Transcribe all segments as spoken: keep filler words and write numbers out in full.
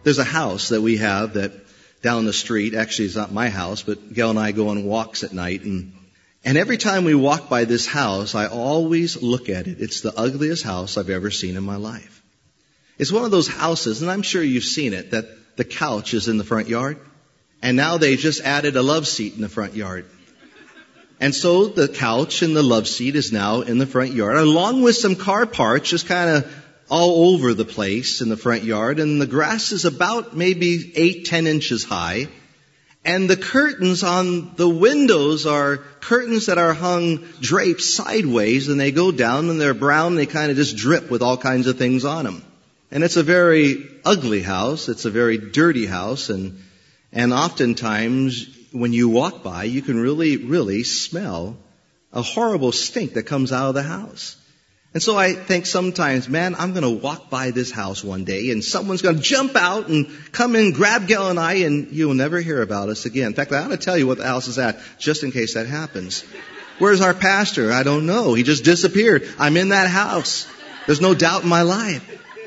There's a house that we have that down the street. Actually, it's not my house, but Gail and I go on walks at night. And, and every time we walk by this house, I always look at it. It's the ugliest house I've ever seen in my life. It's one of those houses, and I'm sure you've seen it, that the couch is in the front yard. And now they just added a love seat in the front yard. And so the couch and the love seat is now in the front yard, along with some car parts just kind of all over the place in the front yard. And the grass is about maybe eight, ten inches high. And the curtains on the windows are curtains that are hung draped sideways, and they go down and they're brown and they kind of just drip with all kinds of things on them. And it's a very ugly house. It's a very dirty house. And, and oftentimes when you walk by, you can really, really smell a horrible stink that comes out of the house. And so I think sometimes, man, I'm going to walk by this house one day and someone's going to jump out and come in, grab Gail and I, and you'll never hear about us again. In fact, I ought to tell you what the house is at just in case that happens. Where's our pastor? I don't know. He just disappeared. I'm in that house. There's no doubt in my life.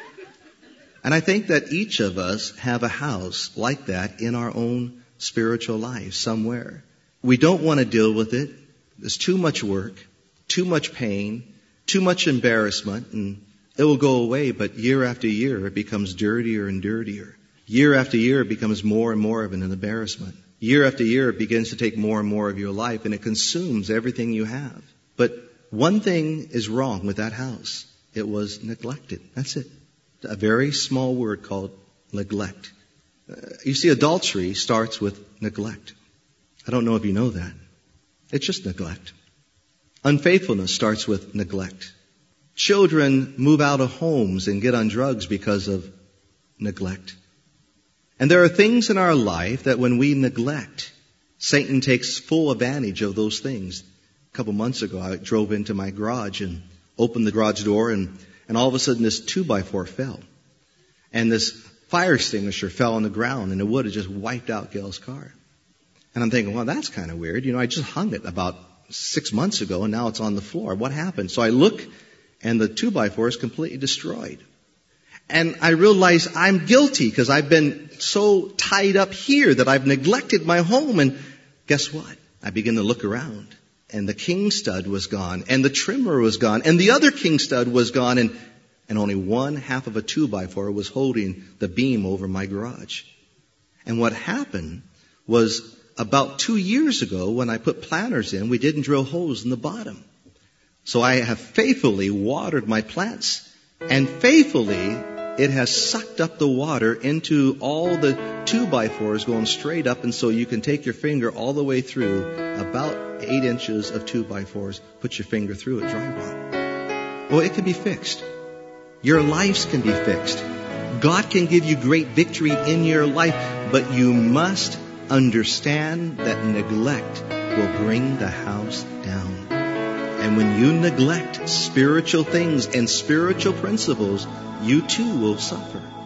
And I think that each of us have a house like that in our own spiritual life somewhere. We don't want to deal with it. There's too much work, too much pain, too much embarrassment, and it will go away, but year after year it becomes dirtier and dirtier. Year after year it becomes more and more of an embarrassment. Year after year it begins to take more and more of your life, and it consumes everything you have. But one thing is wrong with that house. It was neglected. That's it. A very small word called neglect. Uh, you see, adultery starts with neglect. I don't know if you know that. It's just neglect. Unfaithfulness starts with neglect. Children move out of homes and get on drugs because of neglect. And there are things in our life that when we neglect, Satan takes full advantage of those things. A couple months ago, I drove into my garage and opened the garage door, and, and all of a sudden this two by four fell. And this fire extinguisher fell on the ground, and it would have just wiped out Gail's car. And I'm thinking, well, that's kind of weird. You know, I just hung it about six months ago, and now it's on the floor. What happened? So I look, and the two by four is completely destroyed. And I realize I'm guilty because I've been so tied up here that I've neglected my home. And guess what? I begin to look around, and the king stud was gone, and the trimmer was gone, and the other king stud was gone, and, and only one half of a two by four was holding the beam over my garage. And what happened was, about two years ago, when I put planters in, we didn't drill holes in the bottom. So I have faithfully watered my plants. And faithfully, it has sucked up the water into all the two by fours going straight up. And so you can take your finger all the way through about eight inches of two by fours, put your finger through it, dry rot. Well, it can be fixed. Your lives can be fixed. God can give you great victory in your life, but you must understand that neglect will bring the house down. And when you neglect spiritual things and spiritual principles, you too will suffer.